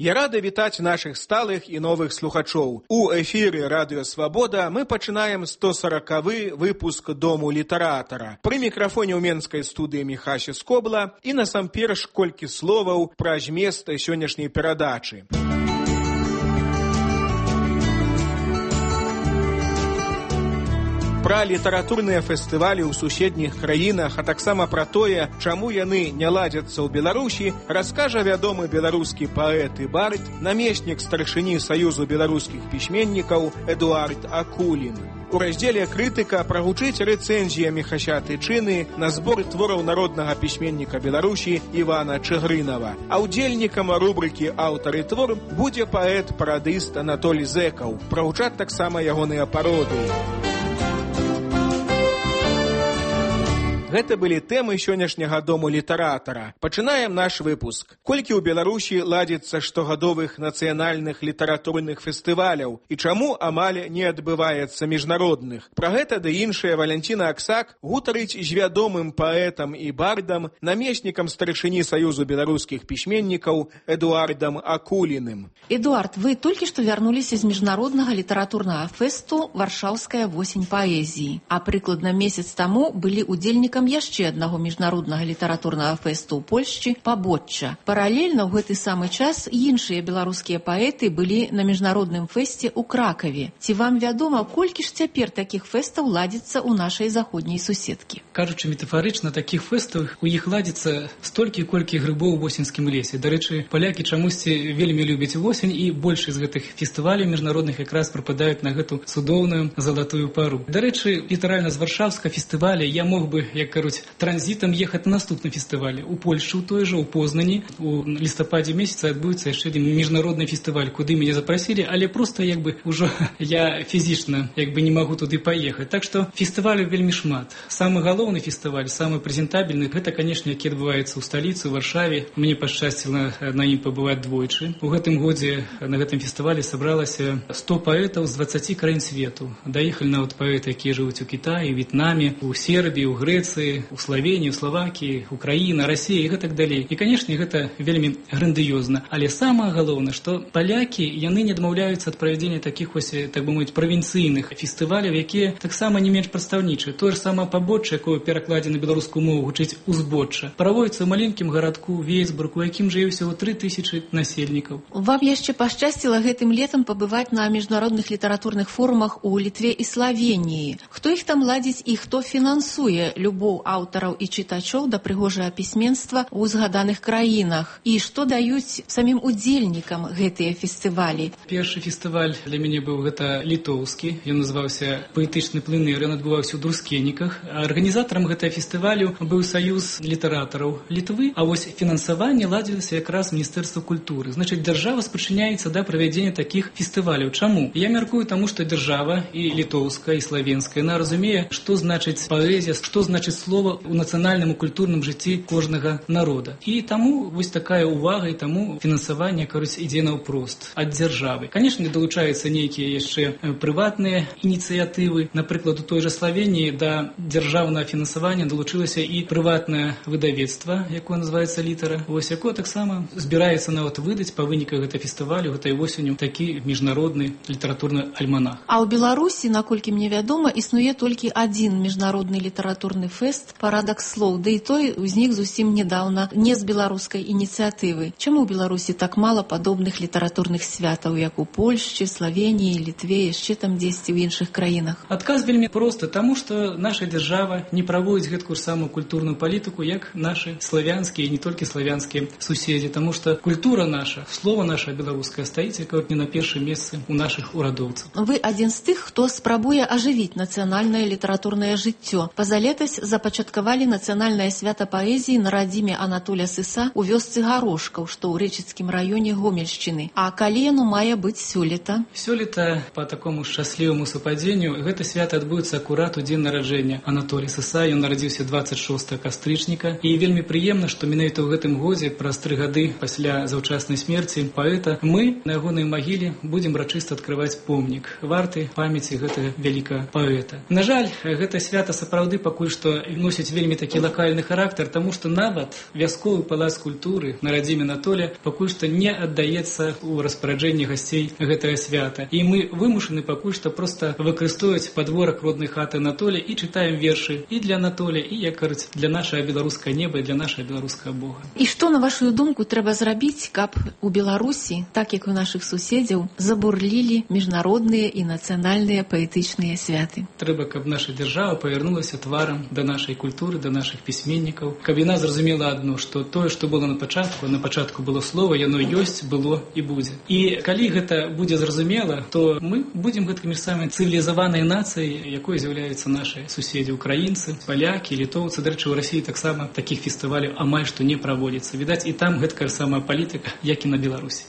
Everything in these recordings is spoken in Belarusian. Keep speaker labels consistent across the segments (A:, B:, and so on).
A: Я рады вітаць нашых сталых і новых слухачоў. У эфіры Радыё Свабода мы пачынаем 140-ы выпуск Дому літаратара. Пры мікрафоне ў менскай студыі Міхася Скобла і насамперш колькі словаў пра змест сённяшняй перадачы. Пра літаратурныя фестывалі ў суседніх краінах, а таксама пра тое, чаму яны не ладзяцца ў Беларусі, раскажа вядомы беларускі паэт і бард, намеснік старшыні Саюзу беларускіх пісьменнікаў Эдуард Акулін. У раздзеле «Крытыка» прагучыць рэцэнзія Міхася Тычыны на збор твораў народнага пісьменніка Беларусі Івана Чыгрынава. А ўдзельнікам рубрыкі «Аўтар і твор» будзе паэт-парадыст Анатолій Зэкаў. Прагучаць таксама ягоныя пародыі. Гэта былі тэмы сённяшняга Дому літаратара. Пачынаем наш выпуск. Колькі ў Беларусі ладзіцца штогадовых нацыянальных літаратурных фестываляў і чаму амаль не адбываецца міжнародных? Пра гэта ды іншае Валянціна Аксак гутарыць з вядомым паэтам і бардам, намеснікам старшыні Саюзу беларускіх пісьменнікаў Эдуардам Акуліным.
B: Эдуард, вы толькі што вярнуліся з міжнароднага літаратурнага фэсту «Варшаўская восень паэзіі», а прыкладна месяц таму былі ўдзельнікам яшчэ аднаго міжнароднага літаратурнага фэсту ў Польшчы «Пабочча». Паралельна ў гэты самы час іншыя беларускія паэты былі на міжнародным фэсце ў Кракаве. Ці вам вядома, колькі ж цяпер такіх фэстаў ладзіцца ў нашай заходняй суседкі?
C: Кажучы метафарычна, такіх фэстаў у іх ладзіцца столькі, колькі грыбоў у восеньскім лесе. Дарэчы, палякі чамусьці вельмі любяць восень, і большасць з гэтых фестываляў міжнародных якраз прыпадаюць на гэту цудоўную залатую пару. Дарэчы, літаральна з варшаўскага фестываля я мог бы, як кажуць, транзітам ехаць на наступны фестываль. У Польшчы, у той жа, у Познані. У лістападзе месяца адбудзецца яшчэ адзін міжнародны фестываль, куды мяне запрасілі, але проста ўжо я фізічна не магу туды паехаць. Так што фестываляў вельмі шмат. Самы галоўны фестываль, самы прэзентабельны, гэта, канешне, які адбываецца ў сталіцы, у Варшаве. Мне пашчасціла на ім пабываць двойчы. У гэтым годзе на гэтым фестывалі сабралася 100 паэтаў з 20 краін свету. Даехалі нават паэты, якія жывуць у Кітаі, В'етнаме, у Сербіі, у Грэцыі, у Славении, у Словакии, Украина, Россия и так далее. И, конечно, гэта вельмі грандыёзна. Але самое галоўнае, што палякі, яны не адмаўляюцца ад правядзення такіх, так бы мовіць, правінцыйных фестываляў, якія таксама не менш прадстаўнічыя. Тое ж самае «Пабочча», якое перакладзе на беларускую мову гучыць «Узбочча», праводзіцца ў маленькім гарадку Вейсбург, у якім жыве ўсяго 3000 насельнікаў.
B: Вам яшчэ пашчасціла гэтым летам пабываць на міжнародных літаратурных форумах у Літве і Славеніі. Хто іх там ладзіць і хто фінансуе любоў аўтараў і чытачоў да прыгожага пісьменства ў згаданых краінах? І што даюць самім удзельнікам гэтыя фестывалі?
C: Першы фестываль для мяне быў гэта літоўскі. Ён называўся «Паэтычны пленэр», ён адбываўся ў Друскеніках. Арганізатарам гэтага фестывалю быў Саюз літаратараў Літвы, а вось фінансаванне ладзілася якраз Міністэрства культуры. Значыць, дзяржава спрычыняецца да правядзення такіх фестываляў. Чаму? Я мяркую таму, што дзяржава і літоўская, і славенская, яна разумее, што значыць паэзія, што значыць слова ў нацыянальным і культурным жыцці кожнага народа. І таму вось такая ўвага, і таму фінансаванне, ідзе наўпрост ад дзяржавы. Канешне, далучаюцца нейкія яшчэ прыватныя ініцыятывы. Напрыклад, у той жа Славеніі да дзяржаўнага фінансавання далучылася і прыватнае выдавецтва, якое называецца «Літара», вось якое таксама збіраецца нават выдаць па выніках гэтага фестывалю гэтай восенню такі міжнародны літаратурны альманах.
B: А ў Беларусі, наколькі мне вядома, існуе толькі адзін міжнародны літаратурны фэст «Парадак слоў», да і той узнік зусім нядаўна не з беларускай ініцыятывы. Чаму ў Беларусі так мала падобных літаратурных святаў, як у Польшчы, Славеніі, Літве, яшчэ там дзесьці ў іншых краінах?
C: Адказ вельмі просты, таму што наша дзяржава не праводзіць гэткую самую культурную палітыку, як нашы славянскія і не толькі славянскія суседзі, таму што культура наша, слова наша беларускае стаіць не на першым месцы ў нашых урадоўцаў.
B: Вы адзін з тых, хто спрабуе ажывіць нацыянальнае літаратурнае жыццё. Пазалетась запачаткавалі нацыянальнае свята паэзіі на радзіме Анатоля Сыса ў вёсцы Гарошкаў, што ў Рэчыцкім раёне Гомельшчыны. А калі яно мае быць сёлета?
C: Сёлета, па такому шчасліваму супадзенню, гэта свята адбудзецца акурат у дзень нараджэння Анатолія Сыса. Ён нарадзіўся 26 кастрычніка. І вельмі прыемна, што менавіта ў гэтым годзе, праз 3 гады пасля заўчаснай смерці паэта, мы на ягонай магіле будзем рачыста адкрываць помнік варты памяці гэтага вялікага паэта. На жаль, гэта свята сапраўды пакуль што носіць вельмі такі лакальны характар, таму што нават вясковы палац культуры на радзіме Натоле пакуль што не аддаецца ў распараджэнні гасцей гэтае свята. І мы вымушаны пакуль што проста выкарыстоўваць падворак роднай хаты Натоле і чытаем вершы і для Натоле, і, як кажуць, для нашага беларускага неба і для нашага беларускага Бога.
B: І што, на вашу думку, трэба зрабіць, каб у Беларусі, так як у нашых суседзяў, забурлілі міжнародныя і нацыянальныя паэтычныя святы?
C: Трэба, каб наша дзяржава павярнулася тварам да нашай культуры, да нашых пісьменнікаў, каб яна зразумела адно, што тое, што было на пачатку было слова, яно ёсць, было і будзе. І калі гэта будзе зразумела, то мы будзем гэтымі самай цывілізаванай нацыяй, якой з'яўляюцца нашы суседзі, украінцы, палякі, літоўцы. Дарэчы, у Расіі таксама такіх фестываляў амаль што не праводзіцца. Відаць, і там гэткая самая палітыка, як і на Беларусі.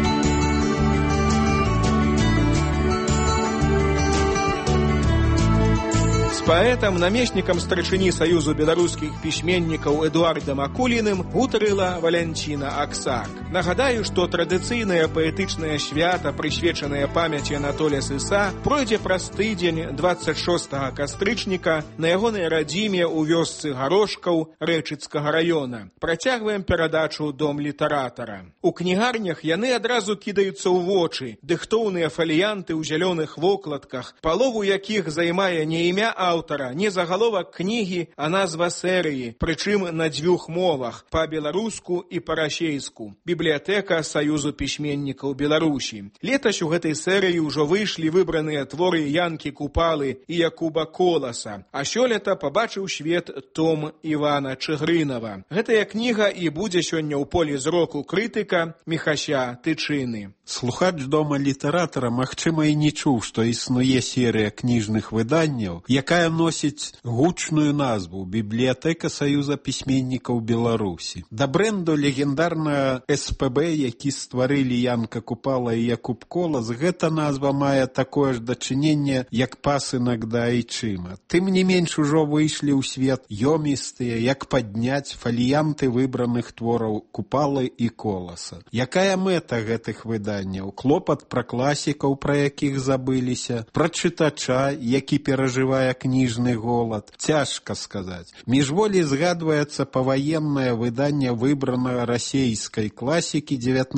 A: Паэтам, намеснікам старшыні Саюзу беларускіх пісьменнікаў Эдуардам Акуліным гутарыла Валянціна Аксак. Нагадаю, што традыцыйнае паэтычнае свята, прысвечанае памяці Анатоля Сыса, пройдзе праз тыдзень 26 кастрычніка на ягонай радзіме ў вёсцы Гарошкаў Рэчыцкага раёна. Працягваем перадачу «Дом літаратара». У кнігарнях яны адразу кідаюцца ў вочы. Дыхтоўныя фаліянты ў зялёных вокладках, палову якіх займае не імя аўтара, не загаловак кнігі, а назва серыі, прычым на дзвюх мовах, па-беларуску і па-расейску. Бібліятэка Саюзу пісьменнікаў Беларусі. Летась у гэтай серыі ўжо выйшлі выбраныя творы Янкі Купалы і Якуба Коласа, а сёлета пабачыў свет том Івана Чыгрынава. Гэтая кніга і будзе сёння ў полі зроку крытыка Міхася Тычыны.
D: Слухач дома літаратара, магчыма, і не чуў, што існуе серыя кніжных выданняў, якая носіць гучную назву «Бібліятэка Саюза пісьменнікаў Беларусі». Да брэнду легендарнага СПБ, які стварылі Янка Купала і Якуб Колас, гэта назва мае такое ж дачыненне, як пасынак да айчыма. Тым не менш ужо выйшлі ў свет ёмістыя, як падняць фаліянты выбраных твораў Купалы і Коласа. Якая мэта гэтых выданняў? Клопат пра класікаў, пра якіх забыліся, пра чытача, які перажывае кніжны голад. Цяжка сказаць. Міжволі згадваецца паваеннае выданне выбранага расейскай класікі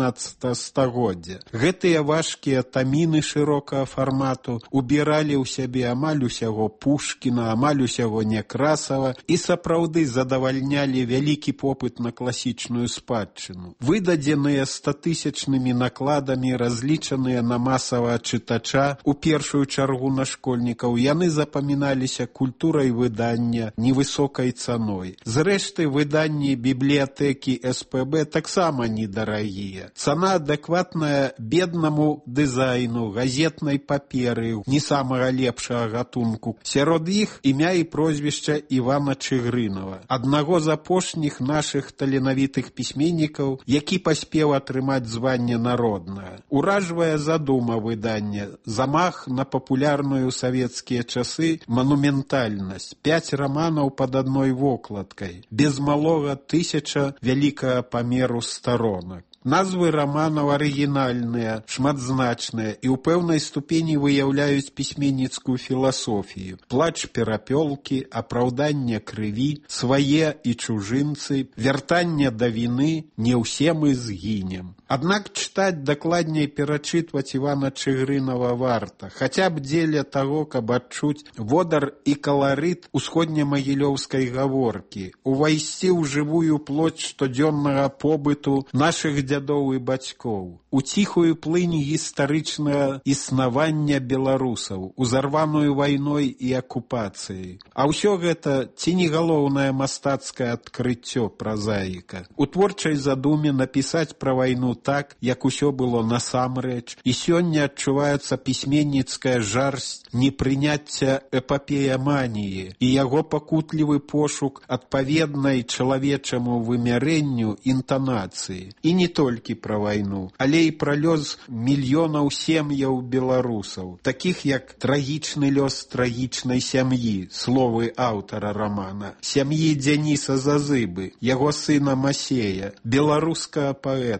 D: 19 стагоддзя. Гэтыя важкія таміны шырокага фармату убіралі ў сябе амаль усяго Пушкіна, амаль усяго Некрасава і сапраўды задавальнялі вялікі попыт на класічную спадчыну. Выдадзеныя 100-тысячнымі накладамі, разлічаныя на масавага чытача, у першую чаргу на школьнікаў, яны запаміналіся культурай выдання, невысокай цаной. Зрэшты, выданні бібліятэкі СПБ таксама недарагія. Цана адэкватная беднаму дызайну, газетнай паперы, не самага лепшага гатунку. Сярод іх імя і прозвішча Івана Чыгрынава, аднаго з апошніх нашых таленавітых пісьменнікаў, які паспеў атрымаць званне народнага. Уражвае задума выдання, замах на папулярную савецкія часы манументальнасць, 5 раманаў пад адной вокладкай, без малога 1000 вялікага памеру старонак. Назвы раманаў арыгінальныя, шматзначныя і ў пэўнай ступені выяўляюць пісьменніцкую філасофію. Плач перапёлкі, апраўданне крыві, свае і чужынцы, вяртанне да віны, не ўсе мы згінем. Аднак чытаць, дакладней перачытваць Івана Чыгрынава варта, хаця б дзеля таго, каб адчуць водар і каларыт усходнямагілёўскай гаворкі, увайсці ў жывую плоть штодзённага побыту нашых дзядоў і бацькоў, у ціхую плынь гістарычнага існавання беларусаў, узарваную вайной і акупацыяй. А ўсё гэта ці не галоўнае мастацкае адкрыццё празаіка. У творчай задуме напісаць пра вайну так, як усё было насамрэч, і сёння адчуваецца пісьменніцкая жарсць непрыняцця эпапеяманіі і яго пакутлівы пошук адпаведнай чалавечаму вымярэнню інтанацыі. І не толькі пра вайну, але і пра лёс мільёнаў сем'яў беларусаў, такіх як трагічны лёс трагічнай сям'і, словы аўтара рамана, сям'і Дзяніса Зазыбы, яго сына Масея, беларускага паэта.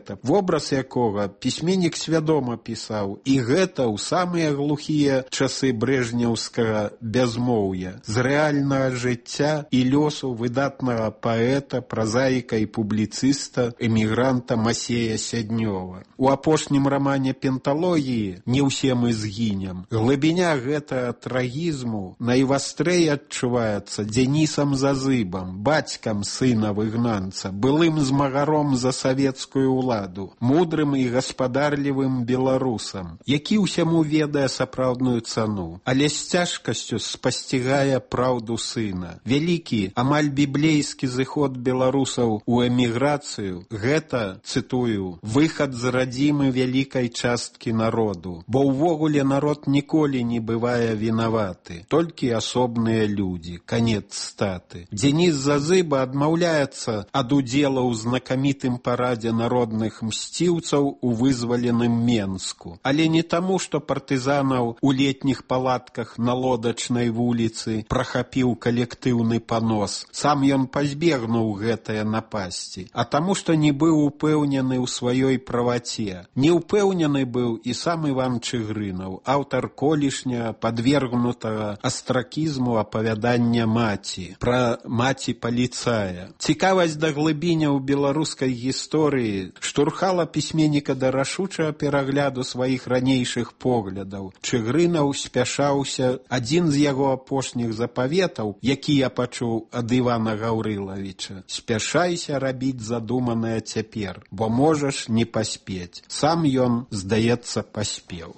D: вобраз якога пісьменнік свядома пісаў, і гэта ў самыя глухія часы брэжнеўскага бязмоўя, з рэальнага жыцця і лёсу выдатнага паэта, празаіка і публіцыста, эмігранта Масея Сяднёва. У апошнім рамане «Пенталогіі» «Не ўсе мы згінем» глыбіня гэтага трагізму найвастрэй адчуваецца Дзенісам Зазыбам, бацькам сына выгнанца, былым змагаром за савецкую ўладу, мудрым і гаспадарлівым беларусам, які ўсяму ведае сапраўдную цану, але з цяжкасцю спасцігае праўду сына. Вялікі, амаль біблейскі зыход беларусаў у эміграцыю – гэта, цытую, «выхад з радзімы вялікай часткі народу, бо ўвогуле народ ніколі не бывае вінаваты, толькі асобныя людзі». Канец статы. Дзеніс Зазыба адмаўляецца ад удзела ў знакамітым парадзе народных мсціўцаў у вызваленым Менску. Але не таму, што партызанаў у летніх палатках на Лодачнай вуліцы прахапіў калектыўны панос. Сам ён пазбегнуў гэтае напасці. А таму, што не быў упэўнены ў сваёй праваце. Не ўпэўнены быў і сам Іван Чыгрынаў, аўтар колішняга падвергнутага астракізму апавядання «Маці», пра маці паліцая. Цікавасць да глыбіняў беларускай гісторыі штурхала пісьменніка да рашучага перагляду сваіх ранейшых поглядаў. Чыгрынаў спяшаўся. Адзін з яго апошніх запаветаў, які я пачуў ад Івана Гаўрылавіча: «Спяшайся рабіць задуманае цяпер, бо можаш не паспець». Сам ён, здаецца, паспеў.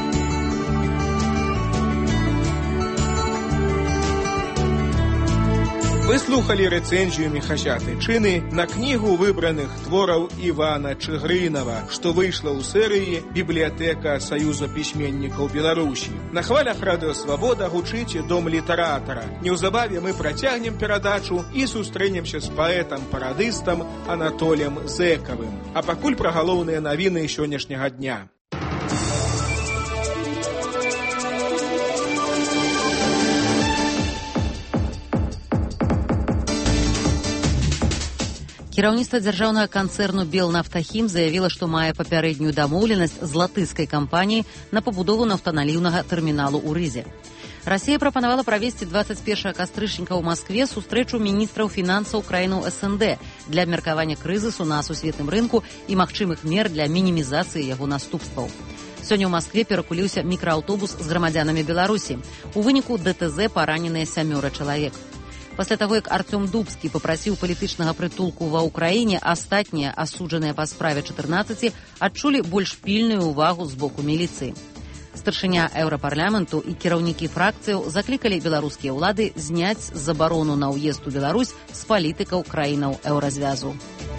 A: Вы слухали рэцэнзію Міхася Тычыны на кнігу выбраных твораў Івана Чыгрынава, што выйшла ў серыі «Бібліятэка Саюза пісьменнікаў Беларусі». На хвалях Радыё Свабода гучыць «Дом літаратара». Неўзабаве мы працягнем перадачу і сустрэнемся з паэтам-парадыстам Анатоліем Зэкавым. А пакуль пра галоўныя навіны сённяшняга дня.
E: Кіраўніцтва дзяржаўнага канцэрну «Белнафтахім» заявіла, што мае папярэднюю дамоўленасць з латышскай кампаніяй на пабудову нафтаналіўнага тэрміналу ў Рызе. Расія прапанавала правесці 21 кастрычніка ў Маскве сустрэчу міністраў фінансаў краінаў СНД для абмеркавання крызісу на сусветным рынку і магчымых мер для мінімізацыі яго наступстваў. Сёння ў Маскве перакуліўся мікрааўтобус з грамадзянамі Беларусі. У выніку ДТЗ параненыя 7 чалавек. Пасля таго, як Артём Дубскі папрасіў палітычнага прытулку ва ўкраіне, астатнія асуджаныя па справе 14 адчулі больш пільную ўвагу з боку міліцыі. Старшыня Еўрапарламенту і кіраўнікі фракцыяў заклікалі беларускія ўлады зняць забарону на ўезд у Беларусь з палітыкаў краінаў еўразвязу.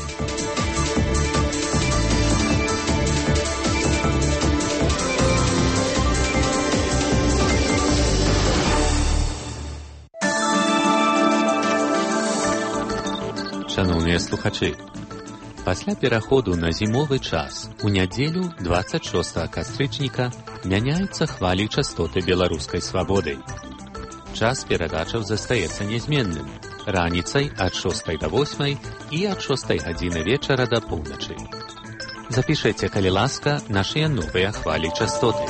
F: Шановныя слухачы, пасля пераходу на зімовы час у нядзелю 26 кастрычніка мяняюцца хвалі частоты беларускай свабоды. Час перадачаў застаецца нязменным раніцай ад 6 до 8 і ад 6 гадзіны вечара да поўначы. Запішыце, калі ласка, нашыя новыя хвалі частоты.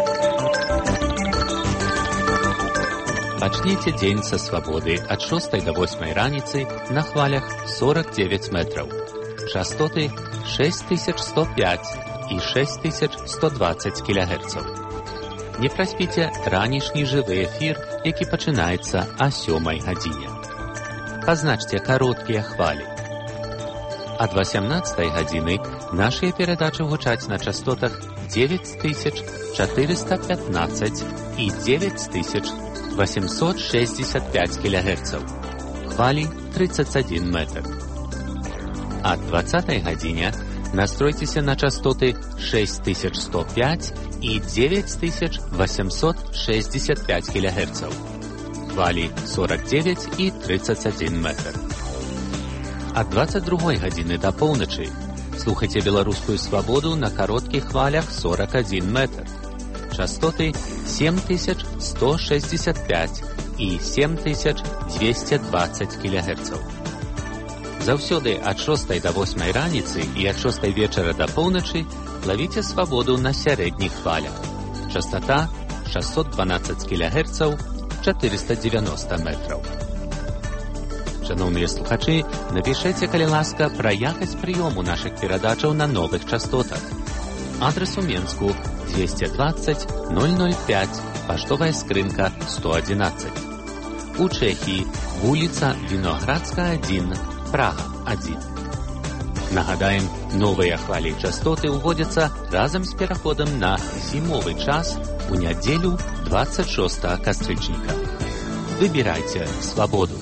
F: Пачніце дзень са свабоды ад 6 до 8 раніцы на хвалях 49 метраў. Частоты 6105 і 6120 кГц. Не праспіце ранішні жывы эфір, які пачынаецца о 7 гадзіне. Пазначце кароткія хвалі. Ад 18 гадзіны нашыя перадачы гучаць на частотах 9415 і 9865 кГц. Хвалі 31 метр. Ад 20 гадзіне настройцеся на частоты 6105 і 9865 кГц. Хвалі 49 і 31 метр. Ад 22 гадзіны да поўначы слухайце беларускую свабоду на кароткіх хвалях 41 метр. Частоты 7165 і 7220 кГц. Заўсёды ад 6 до 8 раніцы і ад 6 вечара да поўначы лавіце свабоду на сярэдніх хвалях. Частота 612 кГц, 490 метраў. Шановныя слухачы, напішэце, калі ласка, пра якасць прыёму нашых перадачаў на новых частотах. Адрес у Менску 220 005, паштовая скрынка 111. У Чэхіі вуліца Віноградская, 1, Прага, 1. Нагадаем, новыя хвалі частоты ўводзяцца разам з пераходам на зімовы час у нядзелю 26 кастрычніка. Выбірайце свабоду.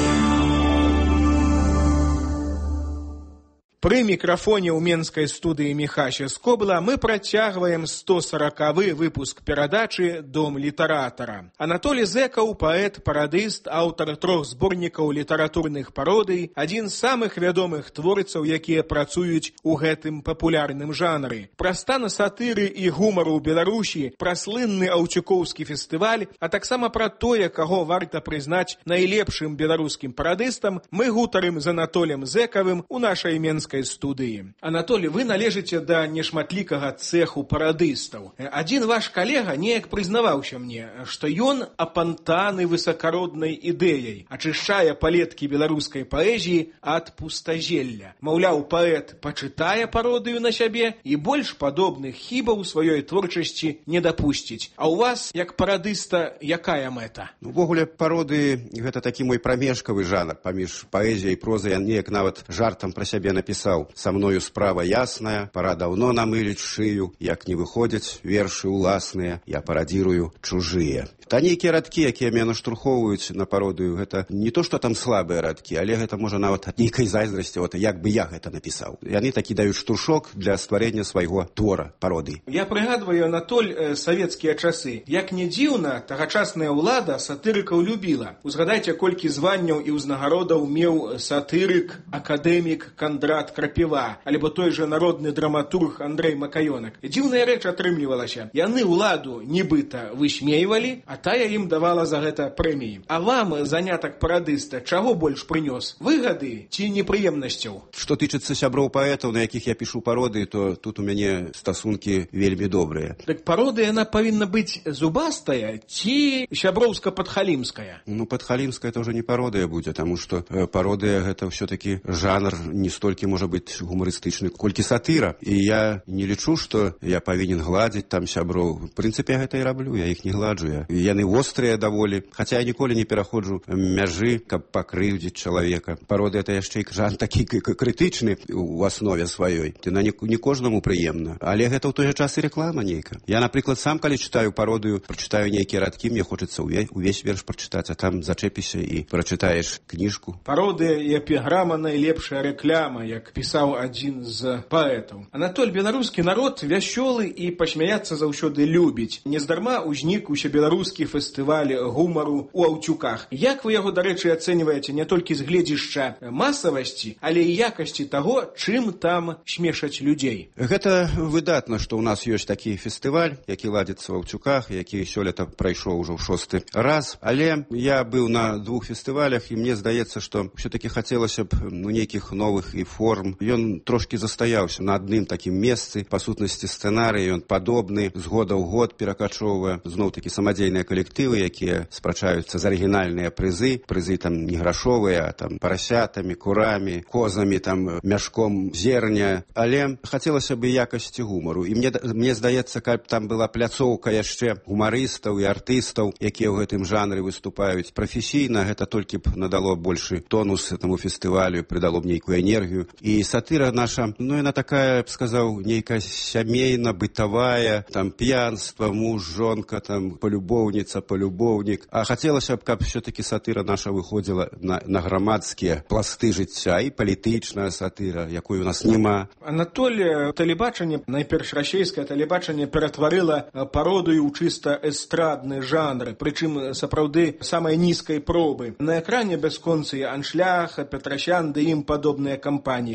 A: При мікрафоне ў менскай студыі Міхася Скобла мы працягваем 140-ы выпуск перадачы «Дом літаратара». Анатолий Зэкаў, паэт, парадыст, аўтар 3 зборнікаў літаратурных пародый, адзін з самых вядомых творцаў, якія працуюць у гэтым папулярным жанры. Пра стан сатыры і гумару ў Беларусі, пра слынны аўчукоўскі фестываль, а таксама пра тое, каго варта прызнаць найлепшым беларускім парадыстам, мы гутарым з Анатолем Зэкавым у нашай менскай студыі. Анатолий, вы належыце да нешматлікага цэху парадыстаў. Адзін ваш калега неяк прызнаваўся мне, што ён апантаны высакароднай ідэяй, ачышчае палеткі беларускай паэзіі ад пустазелля. Маўляў, паэт пачытае пародыю на сябе і больш падобных хібаў сваёй творчасці не дапусціць. А ў вас, як парадыста, якая мэта?
G: Увогуле, пародыі — гэта такі мой прамежкавы жанр паміж паэзіяй і прозай. Я неяк нават жартам пра сябе напісаў: «Са мною справа ясная, пора даўно намыліць шыю, як не выходзяць вершы ўласныя, я парадзірую чужыя». Та нейкія радкі, якія мяне наштурхоўваюць на пародыю, гэта не то, што там слабыя радкі, але гэта можа нават ад нейкай зайздрасці, як бы я гэта напісаў. Яны такі даюць штуршок для стварэння свайго твора, пародыі.
A: Я прыгадваю, Анатоль, савецкія часы. Як не дзіўна, тагачасная ўлада сатырыкаў любіла. Узгадайце, колькі званняў і ўзнагародаў меў сатырык, акадэмік Кандрат Крапіва, альбо той же народны драматург Андрэй Макаёнак. Дзіўная рэч атрымлівалася. Яны ўладу нібыта высмейвалі, а тая ім давала за гэта прэміі. А вам занятак парадыста чаго больш прынёс? Выгады ці непрыемнасцяў?
G: Што тычыцца сяброў паэтаў, на якіх я пішу пародыі, то тут у мяне стасункі вельмі добрыя.
A: Так пародыя, яна павінна быць зубастая ці сяброўска-падхалімская?
G: Падхалімская — это ўжо не пародыя будзе, таму што пародыя — гэта ўсё-такі жанр не столькі, можа быць, гумарыстычны, колькі сатыра. І я не лічу, што я павінен гладзіць там сяброў. В прынцыпе, я гэта і раблю, я іх не гладжу. Яны вострыя даволі, хаця я ніколі не пераходжу мяжы, каб пакрыўдзіць чалавека. Пародыя — это яшчэ і жанр такі крытычны у аснове сваёй. Яна не кожнаму прыемна. Але гэта ў той жа час і рэклама нейка. Я, напрыклад, сам, калі чытаю пародыю, прачытаю нейкія радкі, мне хочацца увесь верш прачытаць, а там зачэпіся і прачытаеш кніжку.
A: Пародыя і эпіграма — найлепшая рэкляма, як пісаў адзін з паэтаў. Анатоль, беларускі народ вясёлы і пасмяяцца заўсёды любіць. Нездарма ўзнік усебеларускі фестываль гумару ў Аўчуках. Як вы яго, дарэчы, ацэньваеце не толькі з гледзішча масавасці, але і якасці таго, чым там смешаць людзей?
G: Гэта выдатна, што ў нас ёсць такі фестываль, які ладзіцца ў Аўчуках, які сёлета прайшоў ужо ў 6-й раз. Але я быў на 2 фестывалях, і мне здаецца, што ўсё-такі хацелася б нейкіх новых і форм. Ён трошкі застаяўся на адным такім месцы. Па сутнасці, сцэнарый ён падобны, з года ў год перакачоўвае зноў-такі самадзейныя калектывы, якія спрачаюцца за арыгінальныя прызы. Прызы там не грашовыя, а там парасятамі, курамі, козамі, там мяшком зерня. Але хацелася б якасці гумару. І мне здаецца, каб там была пляцоўка яшчэ гумарыстаў і артыстаў, якія ў гэтым жанры выступаюць прафесійна, гэта толькі б надало большы тонус этому фестывалю, придало б нейкую энергію. І сатыра наша, яна такая, я б сказаў, нейкая сямейна-бытавая, там п'янства, муж, жонка, там полюбоўніца, полюбоўнік. А хацелася б, каб все-таки сатыра наша выходзіла на грамадскія пласты жыцця, і палітычная сатыра, якой у нас няма.
A: Анатолий, тэлебачанне, найперш расійскае тэлебачанне, ператварыла пародыю ў чыста эстрадны жанр, прычым сапраўды самай нізкай пробы. На экране бясконцыя Аншлях, Петрасян ды ім падобная кампанія.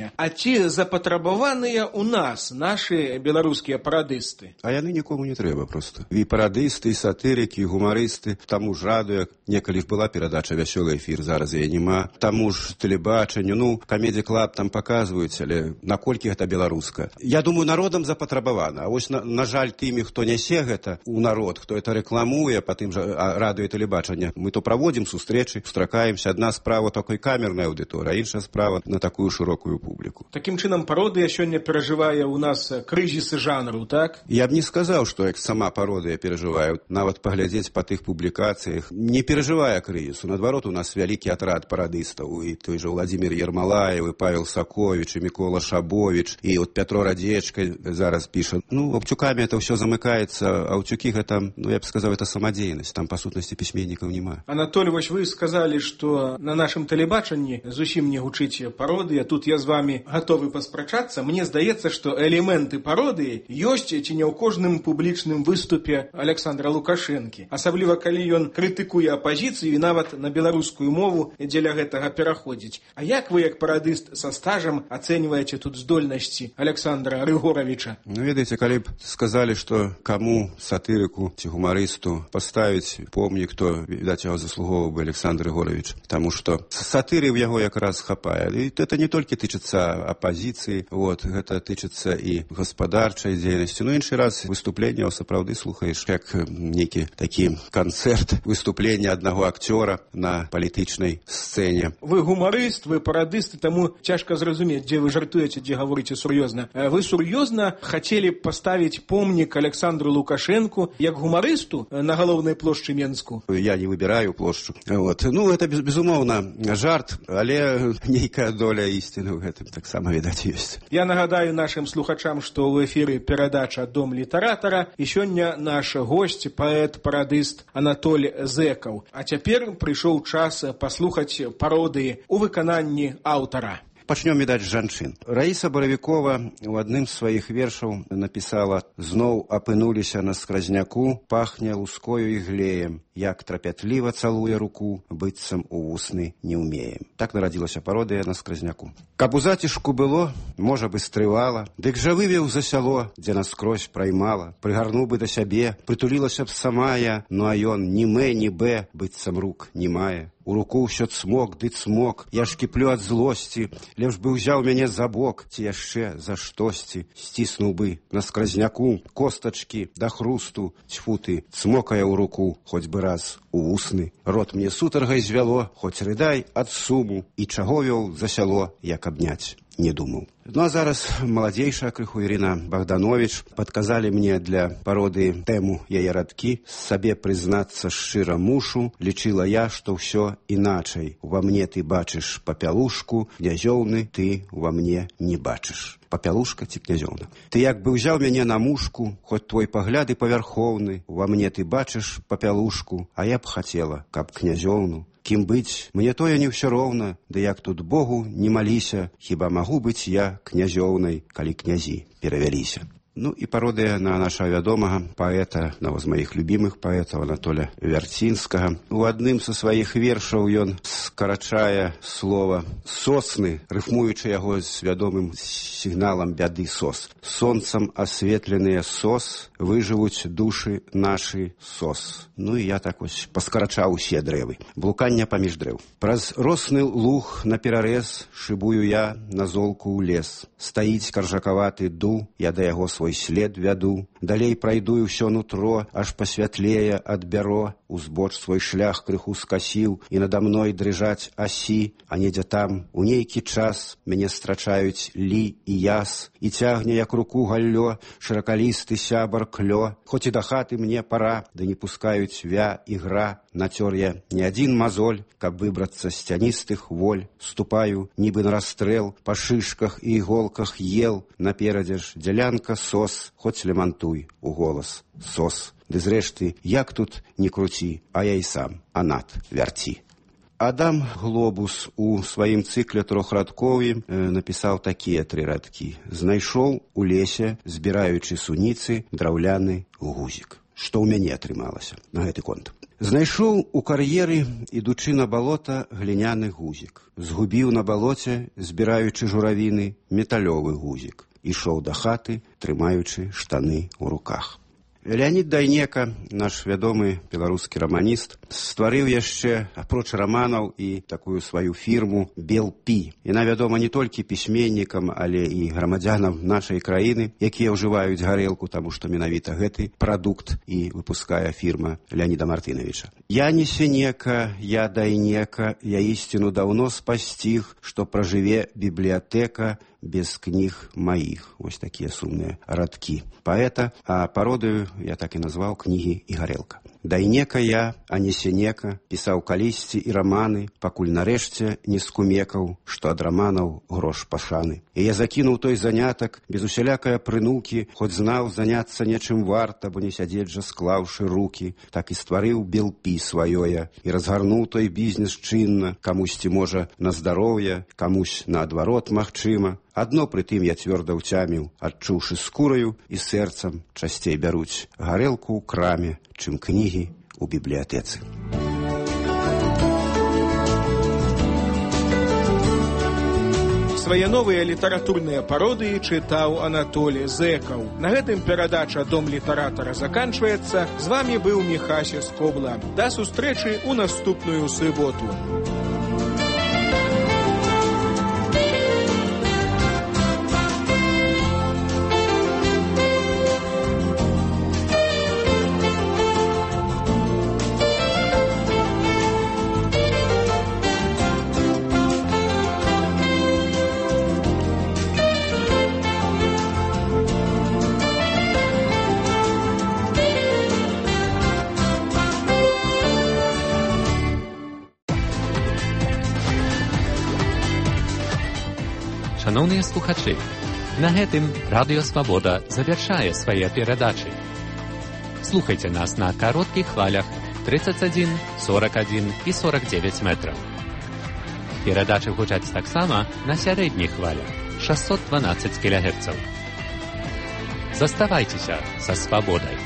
A: пытанне. А ці запатрабаваныя ў нас нашы беларускія парадысты?
G: А яны нікому не трэба просто. І парадысты, і сатырыкі, і гумарысты. Таму ж радыё, некалі ж была перадача «Вясёлы эфір», зараз яе няма. Таму ж тэлебачанню, Камеді Клаб там паказваюць, але наколькі гэта беларуска. Я думаю, народам запатрабавана. А вось, на жаль, тымі, хто нясе гэта ў народ, хто это рэкламуе па тым жа радыё і тэлебачання, мы то праводзім сустрэчы, сустракаемся. Адна справа такой камернай аўдыторыі, а іншая справа на такую шырокую публіку.
A: Такім чынам пародыя сёння перажывае ў нас крызісы жанру, так?
G: Я б не сказаў, што як сама пародыя перажывае. Нават паглядзець па тых публікацыях не перажывае крызісу. Наадварот, у нас вялікі атрад парадыстаў. І той жа Владзімир Ермалаев, і Павел Саковіч, і Мікола Шабовіч, і от Пятро Радзечка зараз піша. Аўчукамі это ўсё замыкаецца, а аўчукі гэта, я б сказаў, это самадзейнасць. Там, па сутнасці, пісьменнікаў няма.
A: Анатоль, вось вы сказалі, што на нашым тэлебачанні зусім не гучыць пародыя. Тут я з вами гатовы паспрачацца. Мне здаецца, што элементы пародыі ёсць ці не ў кожным публічным выступе Александра Лукашэнкі. Асабліва, калі ён крытыкуе апазіцыю і нават на беларускую мову дзеля гэтага пераходзіць. А як вы, як парадыст са стажам, ацэньваеце тут здольнасці Александра Рыгоравіча?
G: Ведаеце, калі б сказалі, што каму, сатырыку ці гумарысту паставіць помнік, то, відаць, яго заслугоўваў бы Александр Рыгоравіч. Таму што сатыры ў яго якраз хапае. І это не толькі тычыцца апазіцыі, гэта тычыцца і гаспадарчай дзейнасці. Іншы раз выступленне сапраўды слухаеш, як нейкі такі канцэрт выступлення аднаго акцёра на палітычнай сцэне.
A: Вы гумарыст, вы парадысты, таму цяжка зразумець, дзе вы жартуеце, дзе гаворыце сур'ёзна. Вы сур'ёзна хацелі паставіць помнік Александру Лукашэнку як гумарысту на галоўнай плошчы Менску?
G: Я не выбіраю плошчу. Это, безумоўна, жарт, але нейкая доля ісціны ў гэтым таксама, відаць, ёсць.
A: Я нагадаю нашым слухачам, што ў эфіры перадача «Дом літаратара», і сёння наш госць, паэт-парадыст Анатоль Зэкаў. А цяпер прыйшоў час паслухаць пародыі ў выкананні аўтара.
G: Пачнём, відаць, з жанчын. Раіса Баравікова у адным з сваіх вершаў напісала: «Зноў апынуліся на скразняку, пахне лускою і глеем, як трапятліва цалуе руку, быццам у вусны не ўмеем». Так нарадзілася пародыя на скразняку. Каб у зацішку было, можа бы стрывала, дык жа вывеў за сяло, дзе наскрозь праймала, прыгарнуў бы да сябе, прытулілася б сама я, ну а ён ні мэ, ні бэ, быццам рук не мае. У руку ўсё цмок ды цмок, я ж кіплю ад злосці, лепш бы ўзяў мяне за бок, ці яшчэ за штосьці, сціснуў бы на скразняку костачкі да хрусту, цьфу ты, цмокае ў руку, хоць бы раз у вусны. Рот мне сутаргай звяло, хоць рыдай ад суму, і чаго вёў за сяло, як абняць не думаў. А зараз маладзейшая крыху Ірына Богданович падказалі мне для пародыі тэму яе радкі. Сабе прызнацца шчыра мушу, лічыла я, што ўсё іначай. Ува мне ты бачыш папялушку, князёўны ты ува мне не бачыш. Папялушка ці князёўна. Ты як бы ўзяў мяне на мушку, хоць твой пагляд і павярхоўны, ува мне ты бачыш папялушку, а я б хацела, каб князёўну. Кім быць, мне тое не ўсё роўна, ды як тут Богу не маліся, хіба магу быць я князёўнай, калі князі перавяліся. І пародыя на нашага вядомага паэта, аднаго з маіх любімых паэтаў, Анатоля Вярцінскага. У адным са сваіх вершаў ён скарачае слова «сосны», рыфмуючы яго з вядомым сігналам бяды «сос». «Сонцам асветленыя сос, выжывуць душы нашы сос». І я так вось паскарачаў усе дрэвы. Блукання паміж дрэў. Праз росны луг на перарэз шыбую я на золку ў лес. Стаіць каржакаваты ду, я да яго свой след вяду. Далей прайду і ўсё нутро, аж пасвятлее ад бяро. Узбоч свой шлях крыху скасіў, і надо мной дрыжаць асі, а недзе там, у нейкі час, мяне страчаюць лі і яс, і цягне, як руку галлё, шыракалісты сябар клё. Хоць і да хаты мне пара, ды не пускаюць вя і гра. Нацёр я не адзін мазоль, каб выбрацца з цяністых воль. Ступаю, нібы на расстрэл, па шышках і іголках ел. Наперадзе ж дзялянка сос, хоць лямантуй у голас сос. Ды зрэшты, як тут не круці, а я і сам анат вярці. Адам Глобус у сваім цыкле трохрадкові напісаў такія 3 радкі. Знайшоў у лесе, збіраючы суніцы, драўляны гузік. Што ў мяне атрымалася на гэты конт. Знайшоў у кар'еры, ідучы на балота, гліняны гузік. Згубіў на балоце, збіраючы журавіны, металёвы гузік. Ішоў да хаты, трымаючы штаны ў руках. Леонід Дайнека, наш вядомы беларускі раманіст, стварыў яшчэ, апроч раманаў, і такую сваю фірму «Белпі». Яна вядома не толькі пісьменнікам, але і грамадзянам нашай краіны, якія ўжываюць гарэлку, таму што менавіта гэты прадукт і выпускае фірма Леоніда Мартынавіча. «Я не сенека, я Дайнека, я істину даўно спасціг, што пражыве бібліятэка без кніг маіх». Вось такія сумныя радкі паэта, а пародыю я так і назваў «Кнігі і гарэлка». Дайнека я, а не сенека, пісаў калісьці і раманы, пакуль нарэшце не скумекаў, што ад раманаў грош пашаны. І я закінуў той занятак, без усялякае прынукі, хоць знаў заняцца нечым варта, бо не сядзець жа склаўшы рукі, так і стварыў Белпі сваёе, і разгарнуў той бізнес чынна, камусьці можа на здароўе, камусь наадварот магчыма. Адно прытым я цвёрда ўцяміў, адчуўшы скураю і сэрцам, часцей бяруць гарэлку ў краме, чым кнігі ў бібліятэцы.
A: Свае новыя літаратурныя пародыі чытаў Анатолі Зэкаў. На гэтым перадача «Дом літаратара» заканчваецца. З вамі быў Міхася Скобла. Да сустрэчы ў наступную суботу.
F: Шановныя слухачы, на гэтым Радыё Свабода завяршае свае перадачы. Слухайце нас на кароткіх хвалях 31, 41 і 49 метраў. Перадачы гучаць таксама на сярэдніх хвалях 612 кГц. Заставайцеся са свабодай.